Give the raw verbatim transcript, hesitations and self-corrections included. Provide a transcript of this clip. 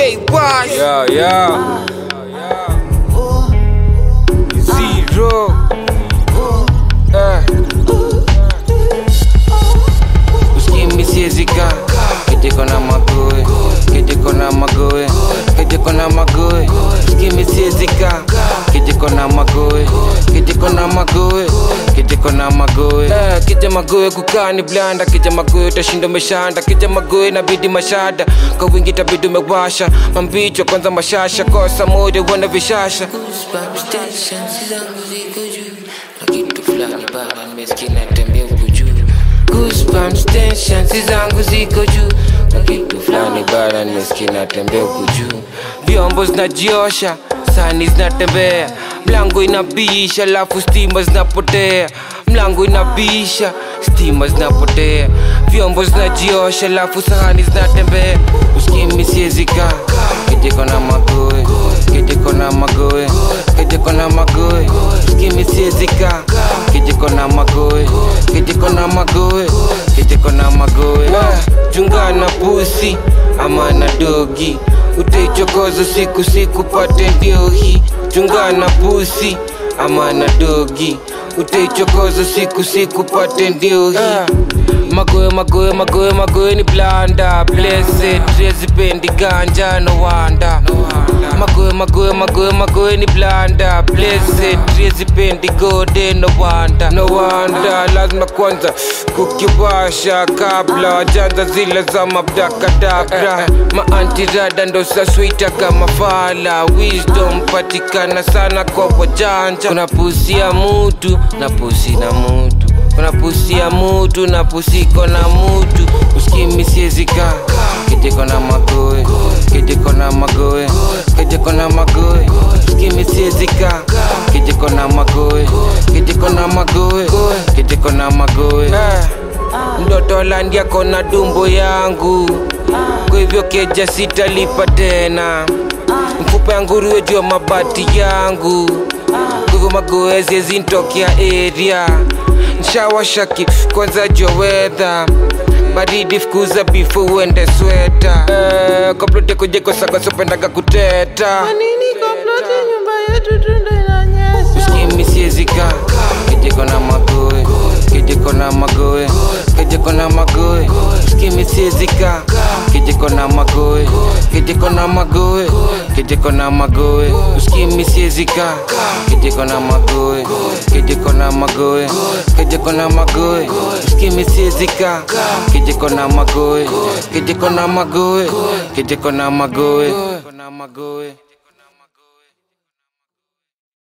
K-Wash. Yeah, yeah. Zero. Eh. Uskimi siezika. Kitiko na magoe. Kitiko na magoe. Kitiko na magoe. Uskimi siezika. Kitiko na magoe. Kitiko na magoe. Kitiko na magoe. Eh, kija magoe kukani blanda. Kija magoe utashinda umeshanda. Kija magoe inabidi mashada. Kwa wingi itabidi umewasha. Mambicho kwanza mashasha. Kosa moja wana vishasha. Goosebumps tension zangu ziko juu. Na kitu fulani baba nimesikia natembea huku juu. Goosebumps tension zangu ziko juu. Na kitu fulani baba nimesikia natembea huku juu. Vyombo zinajiosha, sahani zinatembea. Mlango inabisha, lafu stima zinapotea. Mlango inabisha, stima zinapotea. Vyombo zinajiosha, lafu sahani zinatembea. Uskimi siezika. Kitiko na magoe. Kitiko na magoe. Kitiko na magoe. Uskimi siezika. Kitiko na magoe. Kitiko na magoe. Kitiko na magoe. Chunga na pusi ama na dogi. Utaichokoza siku siku pate ndio hii. Chunga na pusi ama na dogi. Utaichokoza siku siku pate ndio hii. Magoe magoe magoe magoe ni blanda. Blessed rezi pendi ganja no wanda. Magoe magoe magoe magoe ni blanda. Blessed rezi pendi gode no wanda. No wanda lazima kwanza kukiwasha kabla wajanza zile za mabdakadabra. Ma antirada ndo saswita kama fala. Wisdom patikana sana kwa wajanja. Kuna pusi ya mutu na pusi na mutu. Kuna pusi ya mutu na pusiko na mutu. Uskimi siezika. Kitiko na magoe. Kitiko na magoe. Kitiko na magoe. Uskimi siezika. Kitiko na magoe. Kitiko na magoe. Kitiko na magoe. Ndoto landia kona dumbo yangu. Kwa hivyo keja sitalipa tena. Mfupa ya nguruwe juu ya mabati yangu. Kwa hivyo magoe ziezi ntokea area. Nshawashaki kwanza jua weather. Baridi fukuza before uende sweta. Eh, komplote kujeko sako sopendaga kuteta. Manini komplote nyumba yetu tunda inanyesha. Uskimi siezika. Kitiko na magoe. Kitiko na magoe. Kitiko na magoe. Uskimi siezika. Kitiko na magoe. Kitiko na magoe. Kitiko na magoe. Uskimi siezika. Kitiko na magoe. Kitiko na magoe. Kitiko na magoe. Uskimi siezika. Kitiko na magoe. Kitiko na magoe. Kitiko na magoe.